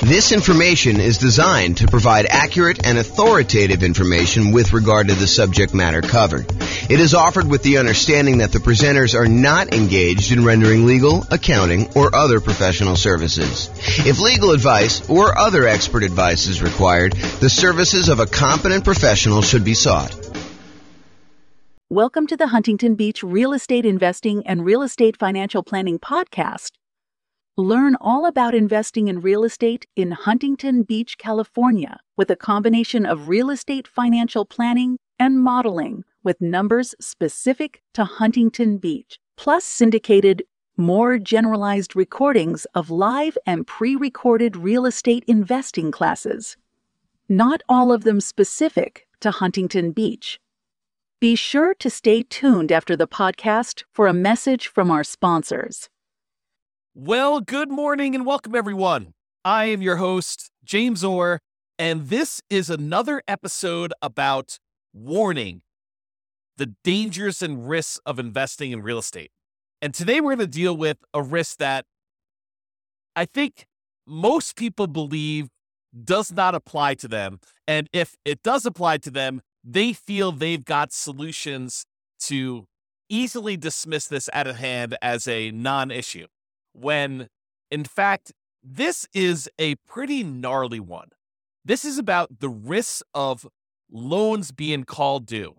This information is designed to provide accurate and authoritative information with regard to the subject matter covered. It is offered with the understanding that the presenters are not engaged in rendering legal, accounting, or other professional services. If legal advice or other expert advice is required, the services of a competent professional should be sought. Welcome to the Huntington Beach Real Estate Investing and Real Estate Financial Planning Podcast. Learn all about investing in real estate in Huntington Beach, California, with a combination of real estate financial planning and modeling with numbers specific to Huntington Beach, plus syndicated, more generalized recordings of live and pre-recorded real estate investing classes. Not all of them specific to Huntington Beach. Be sure to stay tuned after the podcast for a message from our sponsors. Well, good morning and welcome, everyone. I am your host, James Orr, and this is another episode about warning the dangers and risks of investing in real estate. And today we're going to deal with a risk that I think most people believe does not apply to them. And if it does apply to them, they feel they've got solutions to easily dismiss this out of hand as a non-issue. When, in fact, this is a pretty gnarly one. This is about the risks of loans being called due.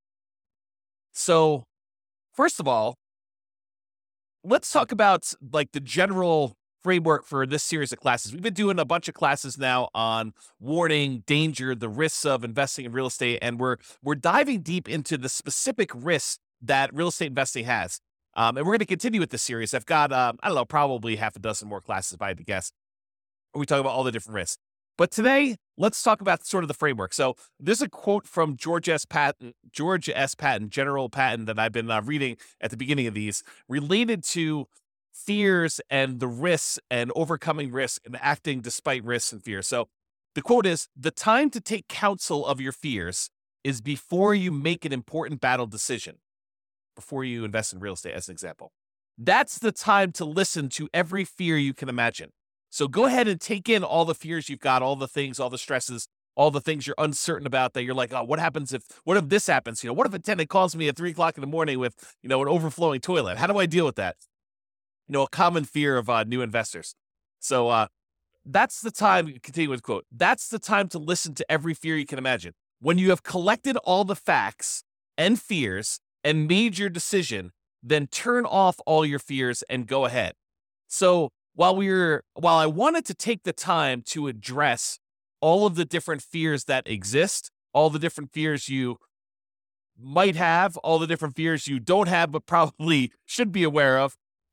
So, first of all, let's talk about the general framework for this series of classes. We've been doing a bunch of classes now on warning, danger, the risks of investing in real estate, and we're diving deep into the specific risks that real estate investing has. And we're going to continue with this series. I've got, probably half a dozen more classes, if I had to guess, where we talk about all the different risks. But today, let's talk about sort of the framework. So there's a quote from George S. Patton, General Patton, that I've been reading at the beginning of these, related to fears and the risks and overcoming risk and acting despite risks and fears. So the quote is, "The time to take counsel of your fears is before you make an important battle decision." Before you invest in real estate, as an example. That's the time to listen to every fear you can imagine. So go ahead and take in all the fears you've got, all the things, all the stresses, all the things you're uncertain about that you're like, oh, what if this happens? What if a tenant calls me at 3 o'clock in the morning with, an overflowing toilet? How do I deal with that? A common fear of new investors. So that's the time, continue with quote, "That's the time to listen to every fear you can imagine. When you have collected all the facts and fears and made your decision, then turn off all your fears and go ahead." So while I wanted to take the time to address all of the different fears that exist, all the different fears you might have, all the different fears you don't have but probably should be aware of,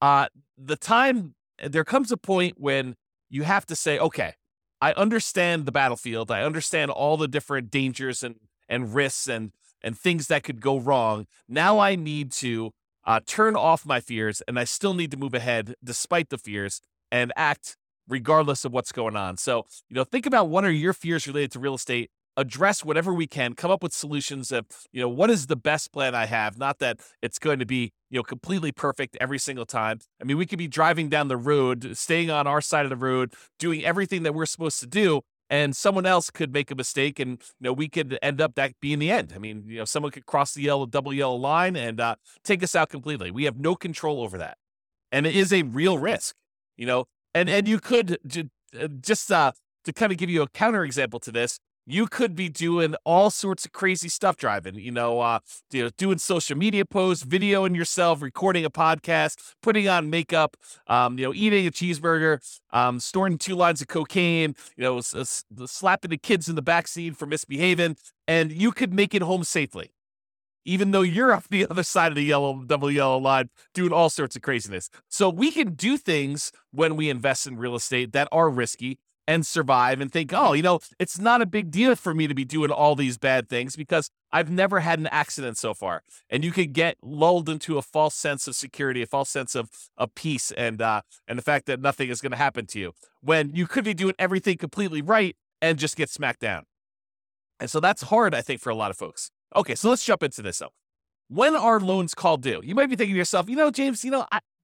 there comes a point when you have to say, okay, I understand the battlefield. I understand all the different dangers and risks and things that could go wrong. Now I need to turn off my fears, and I still need to move ahead despite the fears and act regardless of what's going on. So, think about what are your fears related to real estate, address whatever we can, come up with solutions of, what is the best plan I have? Not that it's going to be, completely perfect every single time. I mean, we could be driving down the road, staying on our side of the road, doing everything that we're supposed to do, and someone else could make a mistake, and we could end up that being the end. I mean, someone could cross the double yellow line and take us out completely. We have no control over that, and it is a real risk. And you could just to kind of give you a counterexample to this, you could be doing all sorts of crazy stuff driving. Doing social media posts, videoing yourself, recording a podcast, putting on makeup, eating a cheeseburger, storing 2 lines of cocaine, slapping the kids in the backseat for misbehaving, and you could make it home safely, even though you're off the other side of the double yellow line doing all sorts of craziness. So we can do things when we invest in real estate that are risky and survive and think, oh, it's not a big deal for me to be doing all these bad things because I've never had an accident so far. And you could get lulled into a false sense of security, a false sense of peace, and the fact that nothing is going to happen to you when you could be doing everything completely right and just get smacked down. And so that's hard, I think, for a lot of folks. Okay, so let's jump into this though. When are loans called due? You might be thinking to yourself, James,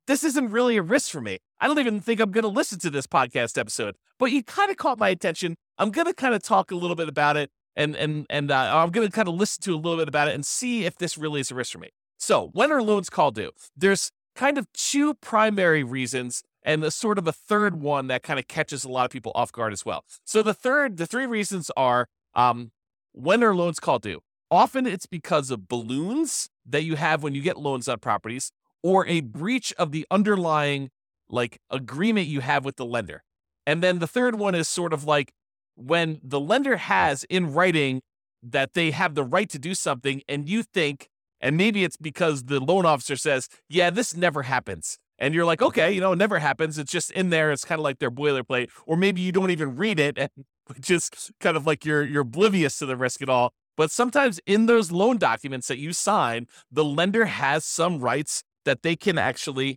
this isn't really a risk for me. I don't even think I'm going to listen to this podcast episode, but you kind of caught my attention. I'm going to kind of talk a little bit about it, and I'm going to kind of listen to a little bit about it and see if this really is a risk for me. So when are loans called due? There's kind of two primary reasons and a sort of a third one that kind of catches a lot of people off guard as well. So the three reasons are, when are loans called due? Often it's because of balloons that you have when you get loans on properties, or a breach of the underlying agreement you have with the lender. And then the third one is sort of like when the lender has in writing that they have the right to do something, and you think, and maybe it's because the loan officer says, yeah, this never happens. And you're like, okay, it never happens. It's just in there. It's kind of like their boilerplate. Or maybe you don't even read it, and just kind of like you're oblivious to the risk at all. But sometimes in those loan documents that you sign, the lender has some rights that they can actually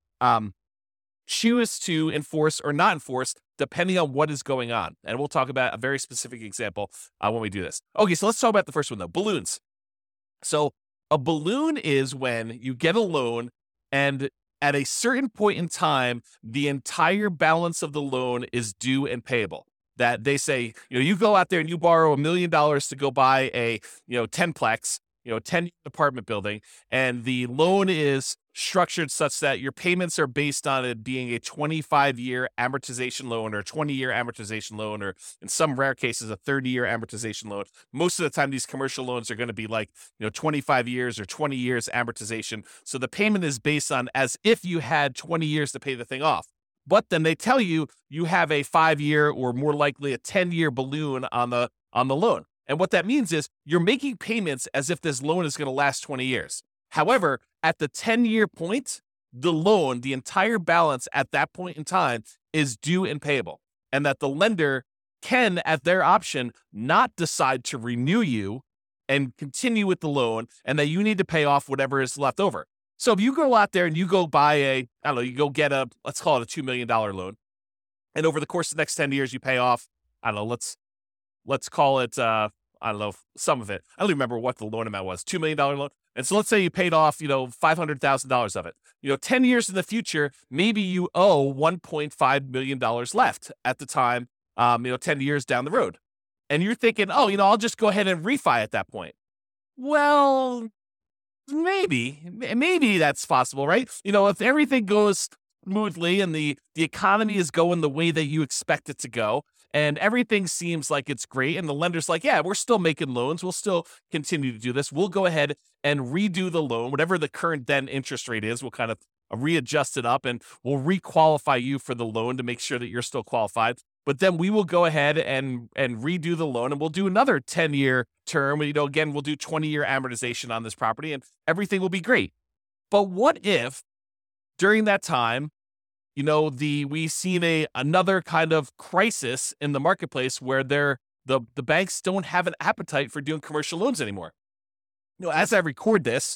choose to enforce or not enforce, depending on what is going on. And we'll talk about a very specific example when we do this. Okay, so let's talk about the first one, though, balloons. So a balloon is when you get a loan, and at a certain point in time, the entire balance of the loan is due and payable. That they say, you go out there and you borrow $1 million to go buy a, 10-plex, 10 apartment building, and the loan is structured such that your payments are based on it being a 25-year amortization loan or a 20-year amortization loan, or in some rare cases, a 30-year amortization loan. Most of the time, these commercial loans are going to be 25 years or 20 years amortization. So the payment is based on as if you had 20 years to pay the thing off. But then they tell you have a 5-year or more likely a 10-year balloon on the loan. And what that means is you're making payments as if this loan is going to last 20 years. However, at the 10-year point, the loan, the entire balance at that point in time is due and payable. And that the lender can, at their option, not decide to renew you and continue with the loan, and that you need to pay off whatever is left over. So if you go out there and you go buy you go get let's call it a $2 million loan. And over the course of the next 10 years, you pay off, let's call it, some of it. I don't even remember what the loan amount was, $2 million loan. And so let's say you paid off, $500,000 of it. 10 years in the future, maybe you owe $1.5 million left at the time, 10 years down the road. And you're thinking, I'll just go ahead and refi at that point. Well, maybe that's possible, right? If everything goes smoothly and the economy is going the way that you expect it to go, and everything seems like it's great, and the lender's like, yeah, we're still making loans, we'll still continue to do this, we'll go ahead and redo the loan, whatever the current then interest rate is, we'll kind of readjust it up, and we'll re-qualify you for the loan to make sure that you're still qualified. But then we will go ahead and redo the loan, and we'll do another 10-year term. Again, we'll do 20-year amortization on this property, and everything will be great. But what if during that time, we've seen another kind of crisis in the marketplace where the banks don't have an appetite for doing commercial loans anymore. As I record this,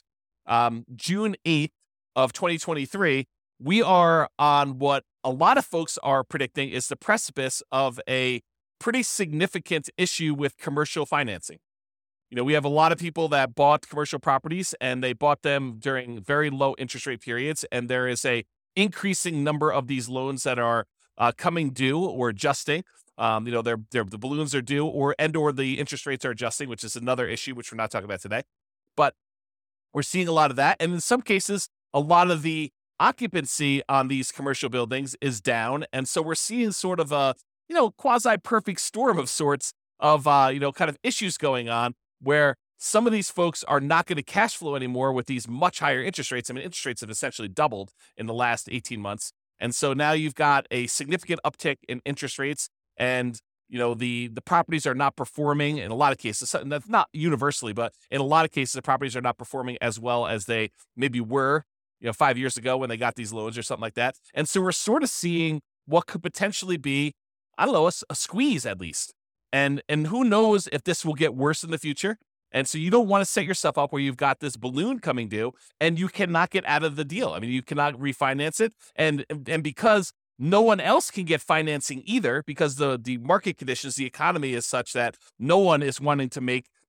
June 8th of 2023, we are on what a lot of folks are predicting is the precipice of a pretty significant issue with commercial financing. We have a lot of people that bought commercial properties, and they bought them during very low interest rate periods, and there is a increasing number of these loans that are coming due or adjusting. The balloons are due, or the interest rates are adjusting, which is another issue which we're not talking about today. But we're seeing a lot of that, and in some cases, a lot of the occupancy on these commercial buildings is down, and so we're seeing sort of a quasi-perfect storm of sorts of kind of issues going on, where some of these folks are not going to cash flow anymore with these much higher interest rates. I mean, interest rates have essentially doubled in the last 18 months. And so now you've got a significant uptick in interest rates, and the properties are not performing in a lot of cases. That's not universally, but in a lot of cases, the properties are not performing as well as they maybe were 5 years ago when they got these loans or something like that. And so we're sort of seeing what could potentially be, a squeeze at least. And who knows if this will get worse in the future. And so you don't want to set yourself up where you've got this balloon coming due and you cannot get out of the deal. I mean, you cannot refinance it. And because no one else can get financing either, because the market conditions, the economy is such that no one is wanting to make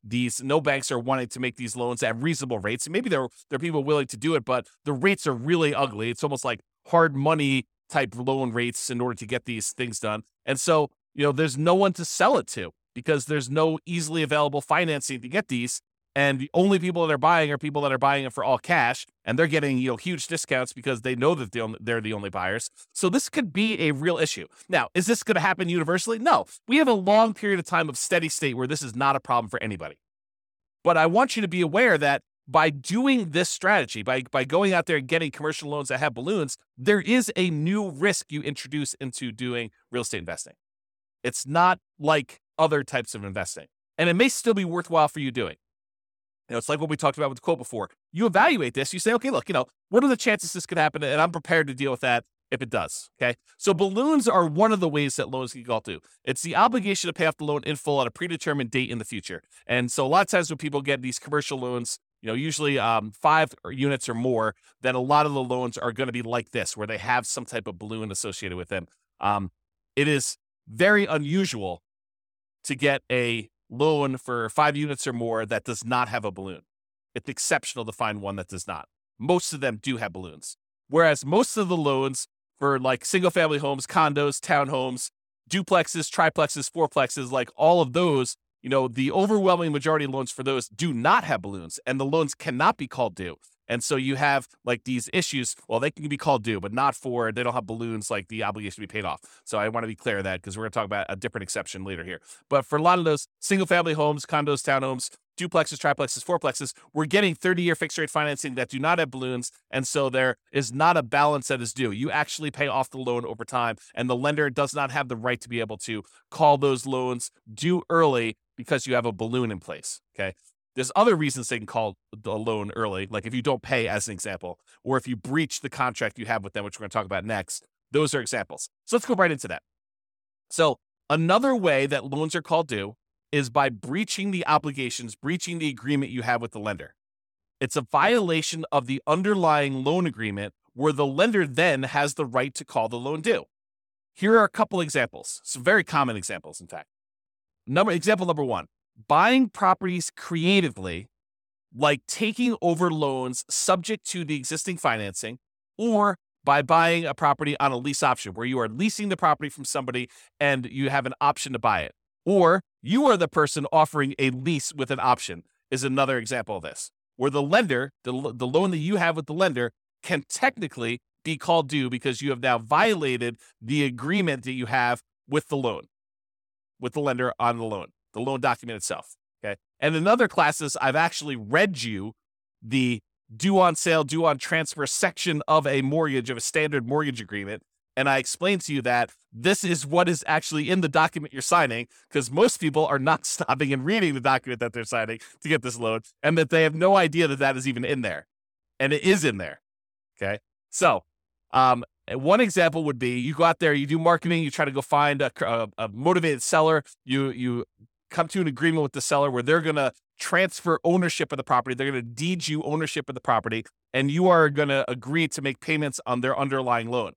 no banks are wanting to make these loans at reasonable rates. And maybe there are people willing to do it, but the rates are really ugly. It's almost like hard money type loan rates in order to get these things done. And so, there's no one to sell it to because there's no easily available financing to get these. And the only people that are buying are people that are buying it for all cash, and they're getting huge discounts because they know that they're the only buyers. So this could be a real issue. Now, is this going to happen universally? No. We have a long period of time of steady state where this is not a problem for anybody. But I want you to be aware that by doing this strategy, by going out there and getting commercial loans that have balloons, there is a new risk you introduce into doing real estate investing. It's not like other types of investing, and it may still be worthwhile for you doing. It's like what we talked about with the quote before. You evaluate this. You say, okay, look, what are the chances this could happen? And I'm prepared to deal with that if it does. Okay. So balloons are one of the ways that loans can go to. It's the obligation to pay off the loan in full at a predetermined date in the future. And so a lot of times when people get these commercial loans, usually 5 units or more, then a lot of the loans are going to be like this, where they have some type of balloon associated with them. It is very unusual to get a loan for 5 units or more that does not have a balloon. It's exceptional to find one that does not. Most of them do have balloons. Whereas most of the loans for like single family homes, condos, townhomes, duplexes, triplexes, fourplexes, like all of those, the overwhelming majority of loans for those do not have balloons, and the loans cannot be called due. And so you have like these issues. Well, they can be called due, but they don't have balloons like the obligation to be paid off. So I want to be clear of that because we're going to talk about a different exception later here. But for a lot of those single family homes, condos, townhomes, duplexes, triplexes, fourplexes, we're getting 30-year fixed rate financing that do not have balloons. And so there is not a balance that is due. You actually pay off the loan over time, and the lender does not have the right to be able to call those loans due early because you have a balloon in place. Okay. There's other reasons they can call the loan early, like if you don't pay, as an example, or if you breach the contract you have with them, which we're going to talk about next. Those are examples. So let's go right into that. So another way that loans are called due is by breaching the obligations, breaching the agreement you have with the lender. It's a violation of the underlying loan agreement where the lender then has the right to call the loan due. Here are a couple examples, some very common examples, in fact. Example number 1. Buying properties creatively, like taking over loans subject to the existing financing, or by buying a property on a lease option where you are leasing the property from somebody and you have an option to buy it. Or you are the person offering a lease with an option is another example of this, where the lender, the loan that you have with the lender can technically be called due because you have now violated the agreement that you have with the loan, with the lender on the loan document itself. Okay. And in other classes, I've actually read you the due on sale, due on transfer section of a mortgage, of a standard mortgage agreement. And I explained to you that this is what is actually in the document you're signing, because most people are not stopping and reading the document that they're signing to get this loan, and that they have no idea that that is even in there. And it is in there. Okay. So, one example would be you go out there, you do marketing, you try to go find a motivated seller, you come to an agreement with the seller where they're going to transfer ownership of the property. They're going to deed you ownership of the property, and you are going to agree to make payments on their underlying loan.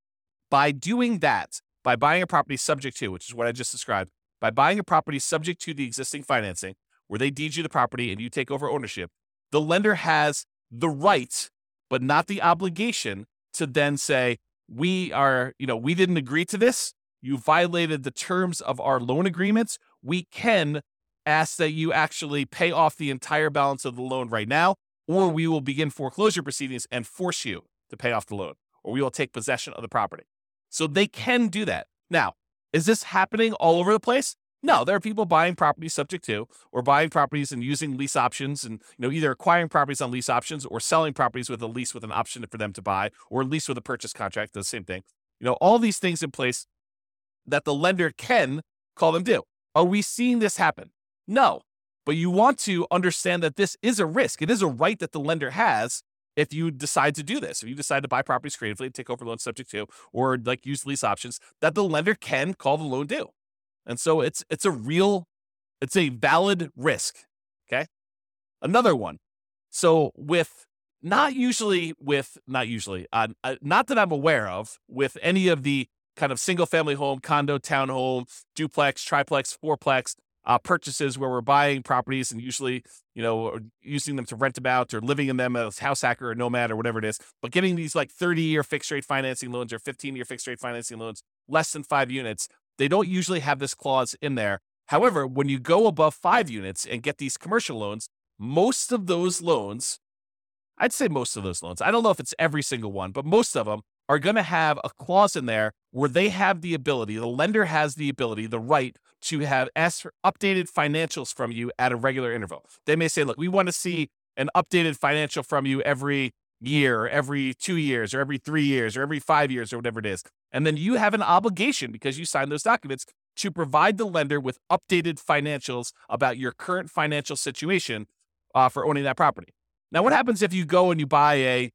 By doing that, by buying a property subject to, which is what I just described, by buying a property subject to the existing financing, where they deed you the property and you take over ownership, the lender has the right, but not the obligation, to then say, we didn't agree to this. You violated the terms of our loan agreements. We can ask that you actually pay off the entire balance of the loan right now, or we will begin foreclosure proceedings and force you to pay off the loan, or we will take possession of the property. So they can do that. Now, is this happening all over the place? No, there are people buying properties subject to, or buying properties and using lease options, and either acquiring properties on lease options or selling properties with a lease with an option for them to buy, or lease with a purchase contract, the same thing. All these things in place that the lender can call them due. Are we seeing this happen? No, but you want to understand that this is a risk. It is a right that the lender has if you decide to do this. If you decide to buy properties creatively, take over loans subject to, or like use lease options, that the lender can call the loan due. And so it's a valid risk. Okay. Another one. So not that I'm aware of with any of the kind of single family home, condo, townhome, duplex, triplex, fourplex, purchases where we're buying properties and usually, using them to rent them out or living in them as house hacker or nomad or whatever it is, but getting these like 30-year fixed rate financing loans or 15-year fixed rate financing loans, less than 5 units, they don't usually have this clause in there. However, when you go above 5 units and get these commercial loans, most of those loans, I'd say most of those loans, I don't know if it's every single one, but most of them are going to have a clause in there where they have the ability, the lender has the ability, the right to ask for updated financials from you at a regular interval. They may say, look, we want to see an updated financial from you every year, or every 2 years, or every 3 years, or every 5 years, or whatever it is. And then you have an obligation, because you signed those documents, to provide the lender with updated financials about your current financial situation for owning that property. Now, what happens if you go and you buy a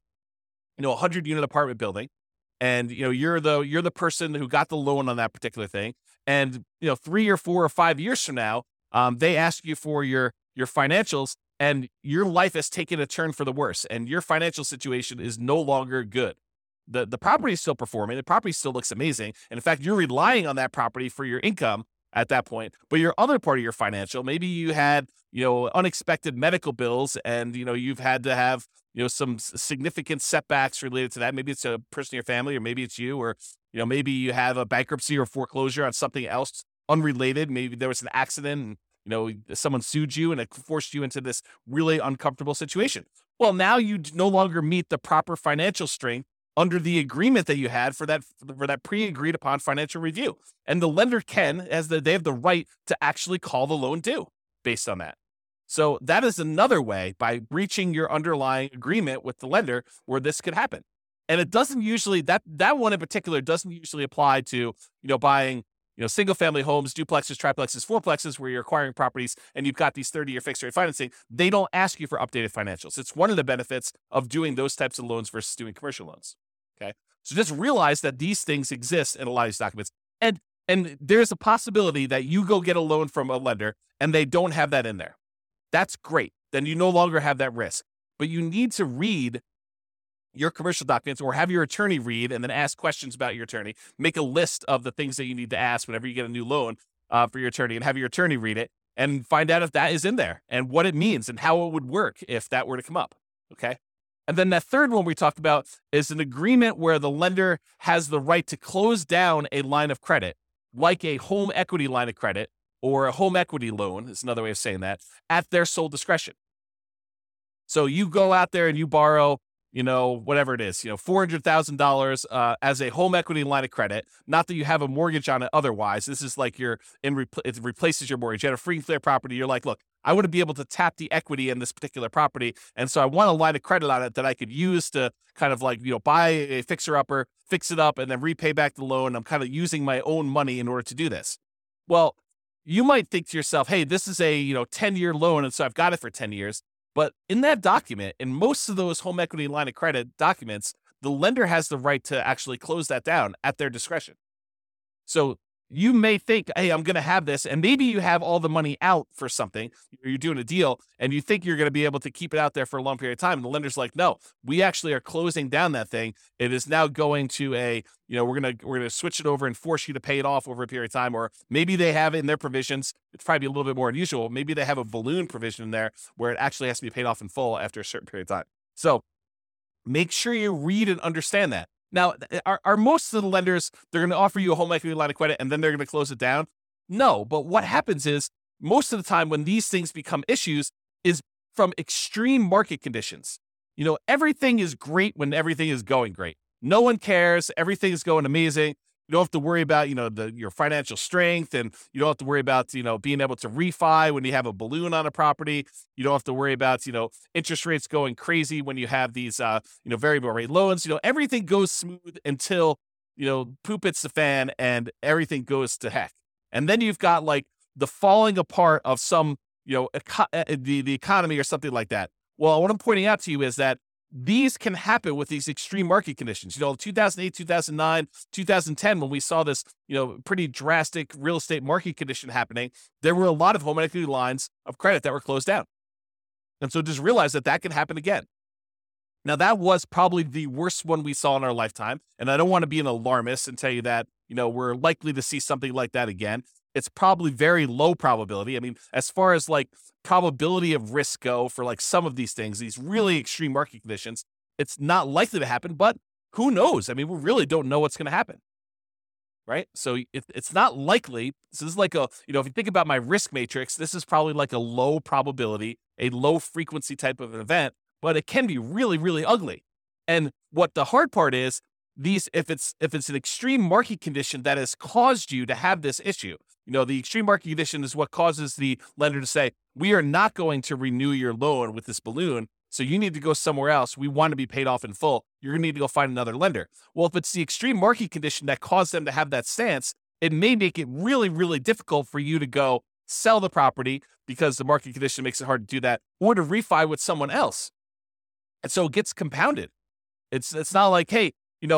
100-unit apartment building, and you're the person who got the loan on that particular thing, and 3 or 4 or 5 years from now, they ask you for your financials, and your life has taken a turn for the worse, and your financial situation is no longer good. The property is still performing, the property still looks amazing, and in fact, you're relying on that property for your income at that point. But your other part of your financial, maybe you had unexpected medical bills, and you've had to have some significant setbacks related to that. Maybe it's a person in your family, or maybe it's you, or maybe you have a bankruptcy or foreclosure on something else unrelated. Maybe there was an accident and someone sued you and it forced you into this really uncomfortable situation. Well, now you no longer meet the proper financial strength under the agreement that you had for that pre-agreed upon financial review. And the lender they have the right to actually call the loan due based on that. So that is another way, by breaching your underlying agreement with the lender, where this could happen. And it doesn't usually, that one in particular doesn't usually apply to, buying, single family homes, duplexes, triplexes, fourplexes, where you're acquiring properties and you've got these 30-year fixed rate financing. They don't ask you for updated financials. It's one of the benefits of doing those types of loans versus doing commercial loans. Okay. So just realize that these things exist in a lot of these documents. And there's a possibility that you go get a loan from a lender and they don't have that in there. That's great. Then you no longer have that risk. But you need to read your commercial documents, or have your attorney read and then ask questions about your attorney. Make a list of the things that you need to ask whenever you get a new loan for your attorney, and have your attorney read it and find out if that is in there and what it means and how it would work if that were to come up. Okay. And then that third one we talked about is an agreement where the lender has the right to close down a line of credit, like a home equity line of credit or a home equity loan, is another way of saying that, at their sole discretion. So you go out there and you borrow, whatever it is, $400,000 as a home equity line of credit. Not that you have a mortgage on it otherwise. This is like it replaces your mortgage. You had a free and clear property. You're like, look, I want to be able to tap the equity in this particular property. And so I want a line of credit on it that I could use to kind of like, buy a fixer-upper, fix it up, and then repay back the loan. I'm kind of using my own money in order to do this. Well, you might think to yourself, hey, this is a 10-year loan, and so I've got it for 10 years. But in that document, in most of those home equity line of credit documents, the lender has the right to actually close that down at their discretion. So you may think, hey, I'm going to have this, and maybe you have all the money out for something, or you're doing a deal, and you think you're going to be able to keep it out there for a long period of time. And the lender's like, no, we actually are closing down that thing. It is now going to we're going to switch it over and force you to pay it off over a period of time. Or maybe they have in their provisions, it's probably a little bit more unusual, maybe they have a balloon provision in there where it actually has to be paid off in full after a certain period of time. So make sure you read and understand that. Now, are most of the lenders, they're going to offer you a home equity line of credit and then they're going to close it down? No, but what happens is most of the time when these things become issues is from extreme market conditions. Everything is great when everything is going great. No one cares. Everything is going amazing. You don't have to worry about, your financial strength, and you don't have to worry about, being able to refi when you have a balloon on a property. You don't have to worry about, interest rates going crazy when you have these, variable rate loans. Everything goes smooth until, poop hits the fan and everything goes to heck. And then you've got like the falling apart of some, the economy or something like that. Well, what I'm pointing out to you is that these can happen with these extreme market conditions. 2008, 2009, 2010, when we saw this, pretty drastic real estate market condition happening, there were a lot of home equity lines of credit that were closed down. And so just realize that can happen again. Now, that was probably the worst one we saw in our lifetime. And I don't want to be an alarmist and tell you that, we're likely to see something like that again. it's probably very low probability. I mean, as far as like probability of risk go for like some of these things, these really extreme market conditions, it's not likely to happen, but who knows? I mean, we really don't know what's going to happen, right? So it's not likely. This is like if you think about my risk matrix, this is probably like a low probability, a low frequency type of an event, but it can be really, really ugly. And what the hard part is, if it's an extreme market condition that has caused you to have this issue, the extreme market condition is what causes the lender to say, we are not going to renew your loan with this balloon, so you need to go somewhere else. We want to be paid off in full. You're going to need to go find another lender. Well, if it's the extreme market condition that caused them to have that stance, it may make it really, really difficult for you to go sell the property because the market condition makes it hard to do that, or to refi with someone else. And so it gets compounded. It's not like, hey,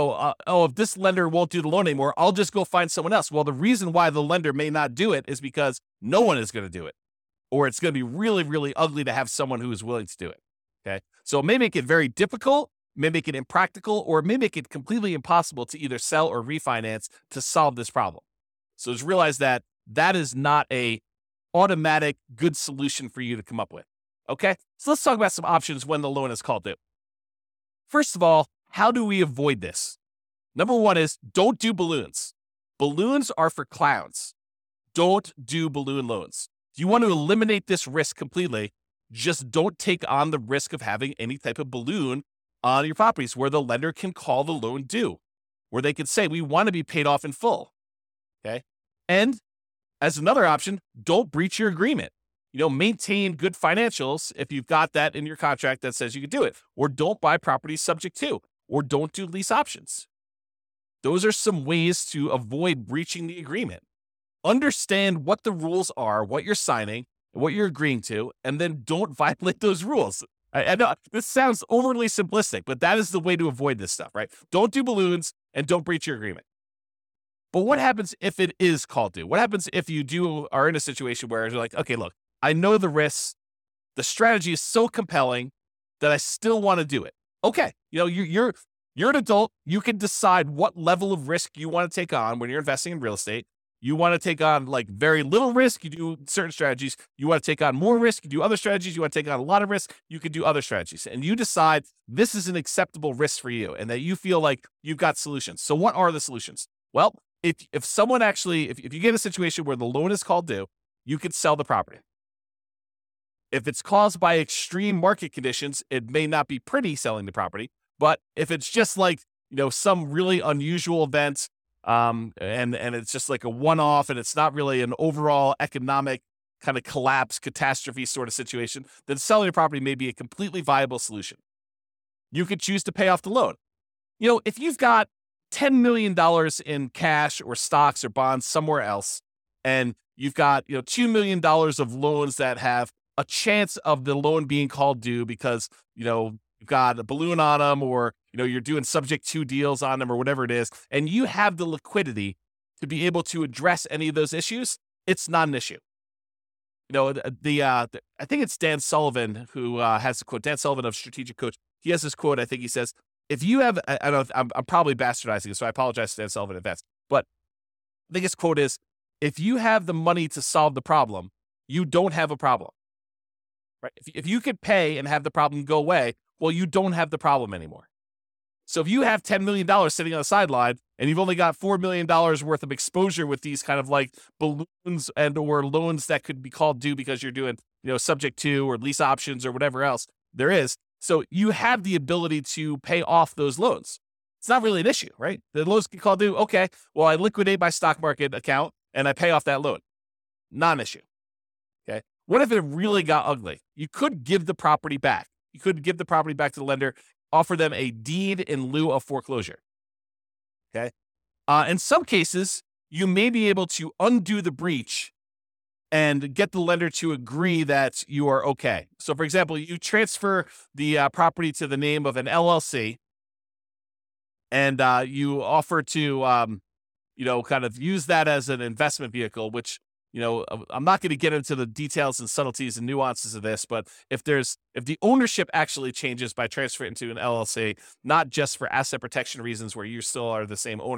if this lender won't do the loan anymore, I'll just go find someone else. Well, the reason why the lender may not do it is because no one is going to do it, or it's going to be really, really ugly to have someone who is willing to do it. Okay. So it may make it very difficult, may make it impractical, or it may make it completely impossible to either sell or refinance to solve this problem. So just realize that is not a automatic good solution for you to come up with. Okay. So let's talk about some options when the loan is called due. First of all, how do we avoid this? Number one is don't do balloons. Balloons are for clowns. Don't do balloon loans. If you want to eliminate this risk completely, just don't take on the risk of having any type of balloon on your properties where the lender can call the loan due, where they can say, we want to be paid off in full. Okay. And as another option, don't breach your agreement. Maintain good financials if you've got that in your contract that says you can do it, or don't buy properties subject to, or don't do lease options. Those are some ways to avoid breaching the agreement. Understand what the rules are, what you're signing, and what you're agreeing to, and then don't violate those rules. I know this sounds overly simplistic, but that is the way to avoid this stuff, right? Don't do balloons and don't breach your agreement. But what happens if it is called due? What happens if you are in a situation where you're like, okay, look, I know the risks. The strategy is so compelling that I still want to do it. Okay, you're an adult. You can decide what level of risk you want to take on when you're investing in real estate. You want to take on like very little risk, you do certain strategies. You want to take on more risk, you do other strategies. You want to take on a lot of risk, you can do other strategies. And you decide this is an acceptable risk for you and that you feel like you've got solutions. So what are the solutions? Well, if someone actually, if you get a situation where the loan is called due, you could sell the property. If it's caused by extreme market conditions, it may not be pretty selling the property. But if it's just like, some really unusual event, and it's just like a one-off and it's not really an overall economic kind of collapse, catastrophe sort of situation, then selling the property may be a completely viable solution. You could choose to pay off the loan. If you've got $10 million in cash or stocks or bonds somewhere else, and you've got, $2 million of loans that have a chance of the loan being called due because, you've got a balloon on them, or, you're doing subject to deals on them, or whatever it is, and you have the liquidity to be able to address any of those issues, it's not an issue. I think it's Dan Sullivan who has the quote, Dan Sullivan of Strategic Coach. He has this quote, I think he says, if you have, I don't know, I'm probably bastardizing it, so I apologize to Dan Sullivan in advance, but I think his quote is, if you have the money to solve the problem, you don't have a problem. Right? If you could pay and have the problem go away, well, you don't have the problem anymore. So if you have $10 million sitting on the sideline and you've only got $4 million worth of exposure with these kind of like balloons and or loans that could be called due because you're doing, subject to or lease options or whatever else there is. So you have the ability to pay off those loans. It's not really an issue, right? The loans get called due. Okay, well, I liquidate my stock market account and I pay off that loan. Non-issue. Okay. What if it really got ugly? You could give the property back. You could give the property back to the lender, offer them a deed in lieu of foreclosure. Okay. In some cases, you may be able to undo the breach and get the lender to agree that you are okay. So, for example, you transfer the property to the name of an LLC, and you offer to, kind of use that as an investment vehicle, which, I'm not going to get into the details and subtleties and nuances of this, but if the ownership actually changes by transferring to an LLC, not just for asset protection reasons where you still are the same owner,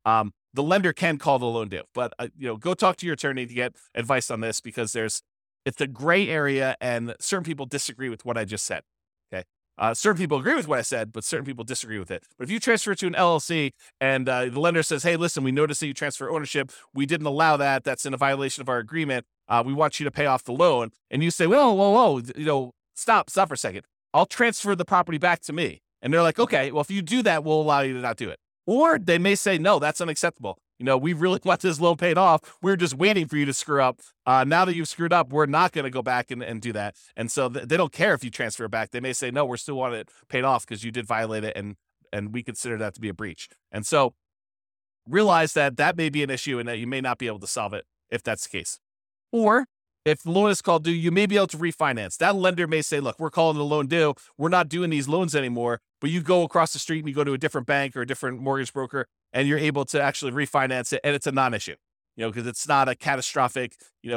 the lender can call the loan due. But go talk to your attorney to get advice on this, because it's a gray area, and certain people disagree with what I just said. Okay. Certain people agree with what I said, but certain people disagree with it. But if you transfer to an LLC and the lender says, hey, listen, we noticed that you transfer ownership. We didn't allow that. That's in a violation of our agreement. We want you to pay off the loan. And you say, whoa, stop for a second. I'll transfer the property back to me. And they're like, okay, well, if you do that, we'll allow you to not do it. Or they may say, no, that's unacceptable. We really want this loan paid off. We're just waiting for you to screw up. Now that you've screwed up, we're not going to go back and do that. And so they don't care if you transfer it back. They may say, no, we're still want it paid off because you did violate it, and we consider that to be a breach. And so realize that may be an issue and that you may not be able to solve it if that's the case. Or if the loan is called due, you may be able to refinance. That lender may say, look, we're calling the loan due. We're not doing these loans anymore. But you go across the street and you go to a different bank or a different mortgage broker, and you're able to actually refinance it. And it's a non-issue, because it's not a catastrophic,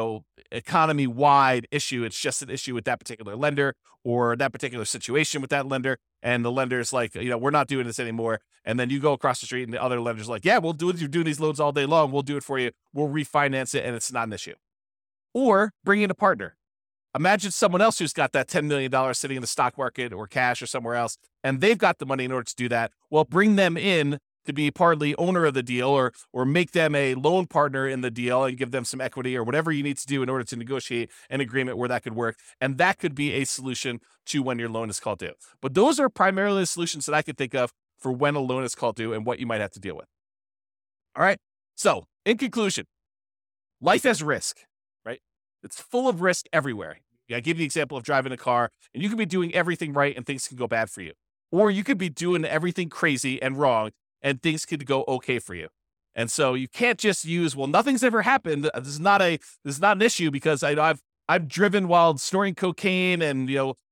economy-wide issue. It's just an issue with that particular lender or that particular situation with that lender. And the lender's like, we're not doing this anymore. And then you go across the street and the other lender's like, yeah, we'll do it. You're doing these loans all day long. We'll do it for you. We'll refinance it. And it's not an issue. Or bring in a partner. Imagine someone else who's got that $10 million sitting in the stock market or cash or somewhere else, and they've got the money in order to do that. Well, bring them in to be partly owner of the deal, or make them a loan partner in the deal and give them some equity or whatever you need to do in order to negotiate an agreement where that could work. And that could be a solution to when your loan is called due. But those are primarily the solutions that I could think of for when a loan is called due and what you might have to deal with. All right. So in conclusion, life has risk, right? It's full of risk everywhere. I give you the example of driving a car, and you could be doing everything right and things can go bad for you. Or you could be doing everything crazy and wrong and things could go okay for you. And so you can't just use, well, nothing's ever happened. This is not an issue because I've driven while snorting cocaine and,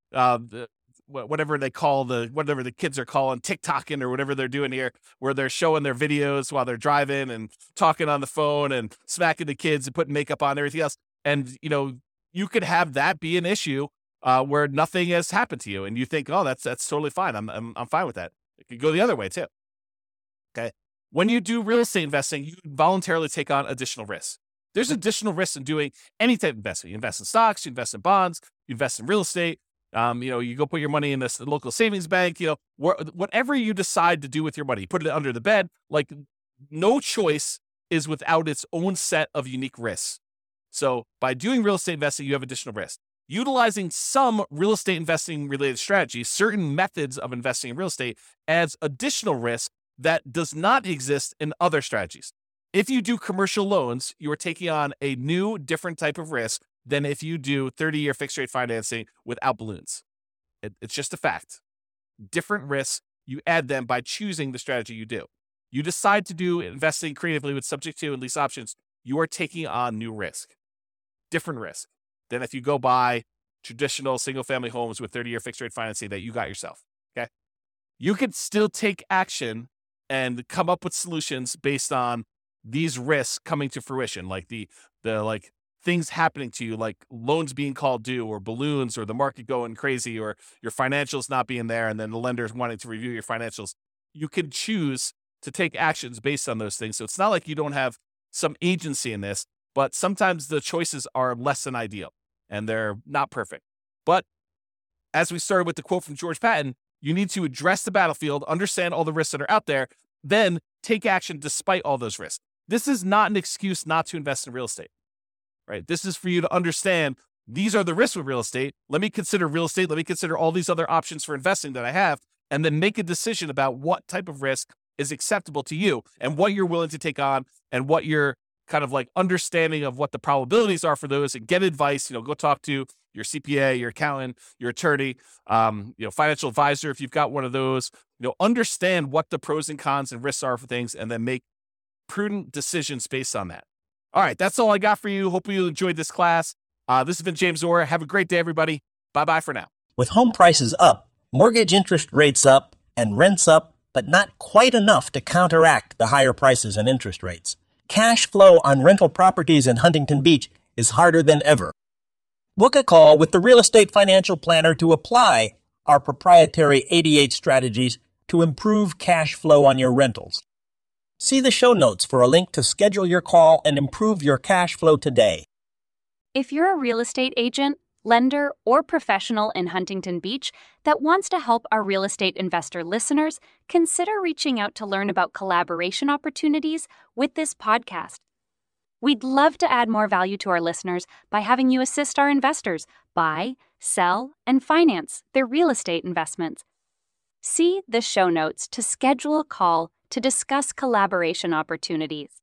whatever the kids are calling TikToking or whatever they're doing here, where they're showing their videos while they're driving and talking on the phone and smacking the kids and putting makeup on and everything else. And, you could have that be an issue where nothing has happened to you, and you think, oh, that's totally fine. I'm fine with that. It could go the other way too. Okay. When you do real estate investing, you voluntarily take on additional risks. There's additional risks in doing any type of investment. You invest in stocks, you invest in bonds, you invest in real estate. You go put your money in this local savings bank. Whatever you decide to do with your money, put it under the bed. Like, no choice is without its own set of unique risks. So by doing real estate investing, you have additional risk. Utilizing some real estate investing related strategies, certain methods of investing in real estate, adds additional risk that does not exist in other strategies. If you do commercial loans, you are taking on a new, different type of risk than if you do 30-year fixed rate financing without balloons. It's just a fact. Different risks, you add them by choosing the strategy you do. You decide to do investing creatively with subject to and lease options, you are taking on new risk. Different risk than if you go buy traditional single-family homes with 30-year fixed-rate financing that you got yourself, okay? You can still take action and come up with solutions based on these risks coming to fruition, like the things happening to you, like loans being called due or balloons or the market going crazy or your financials not being there and then the lenders wanting to review your financials. You can choose to take actions based on those things. So it's not like you don't have some agency in this, but sometimes the choices are less than ideal and they're not perfect. But as we started with the quote from George Patton, you need to address the battlefield, understand all the risks that are out there, then take action despite all those risks. This is not an excuse not to invest in real estate, right? This is for you to understand these are the risks with real estate. Let me consider real estate. Let me consider all these other options for investing that I have, and then make a decision about what type of risk is acceptable to you and what you're willing to take on and what your kind of like understanding of what the probabilities are for those, and get advice. Go talk to your CPA, your accountant, your attorney, financial advisor if you've got one of those. Understand what the pros and cons and risks are for things, and then make prudent decisions based on that. All right, that's all I got for you. Hope you enjoyed this class. This has been James Orr. Have a great day, everybody. Bye-bye for now. With home prices up, mortgage interest rates up, and rents up, but not quite enough to counteract the higher prices and interest rates, cash flow on rental properties in Huntington Beach is harder than ever. Book a call with the Real Estate Financial Planner to apply our proprietary 88 strategies to improve cash flow on your rentals. See the show notes for a link to schedule your call and improve your cash flow today. If you're a real estate agent, lender, or professional in Huntington Beach that wants to help our real estate investor listeners, consider reaching out to learn about collaboration opportunities with this podcast. We'd love to add more value to our listeners by having you assist our investors buy, sell, and finance their real estate investments. See the show notes to schedule a call to discuss collaboration opportunities.